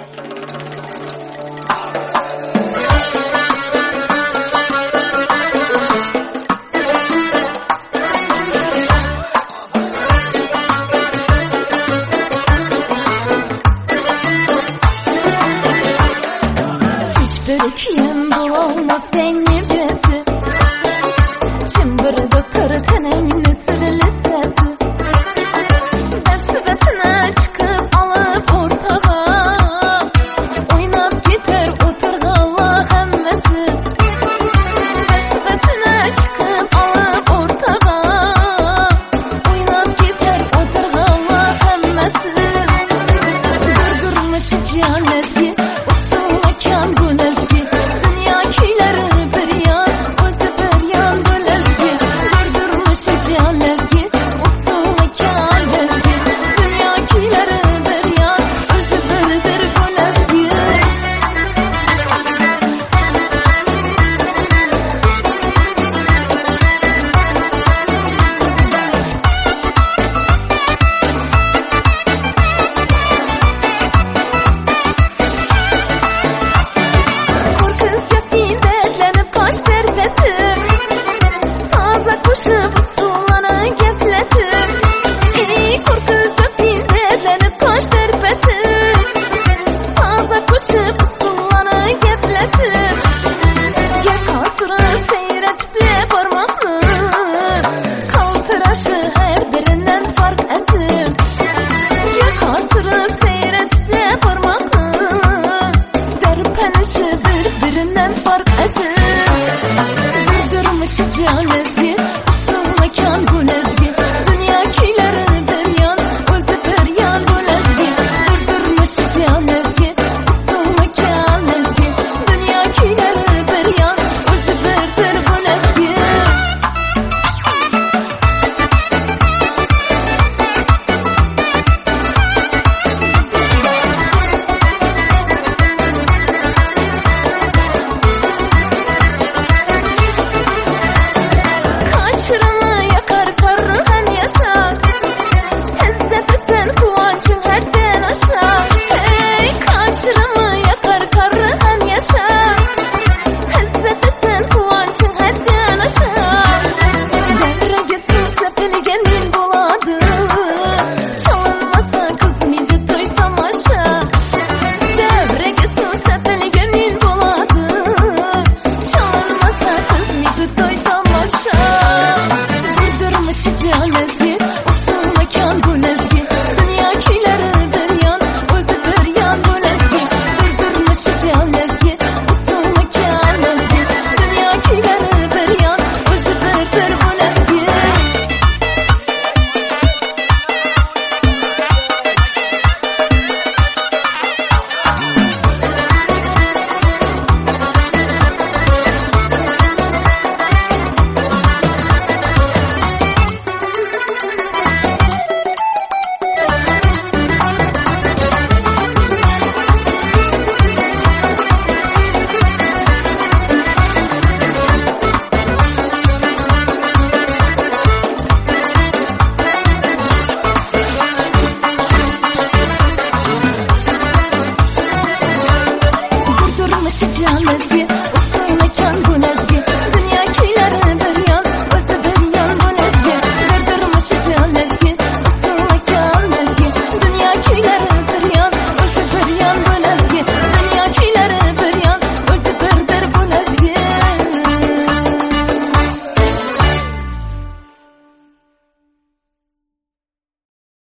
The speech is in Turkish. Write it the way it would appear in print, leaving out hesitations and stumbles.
Kim bulamaz seni besi, çımbırdı kır teneyni sırlı sesi. Besine çıkıp alıp ortağa, oynap gider oturğala hemmesi. Besine çıkıp alıp ortağa, oynap gider oturğala hemmesi. Durdurmuş cihan ezgi, usul mekan bu nezgi. Birbirinden fark edin. Durdurmuş cihan ezgi, usul mekan bu nezgi. Dünyakileri bir yan, özü bir yan bu nezgi. Durdurmuş cihan ezgi, usul mekan ezgi. Dünyakileri bir yan, özü bir bu nezgi. Şu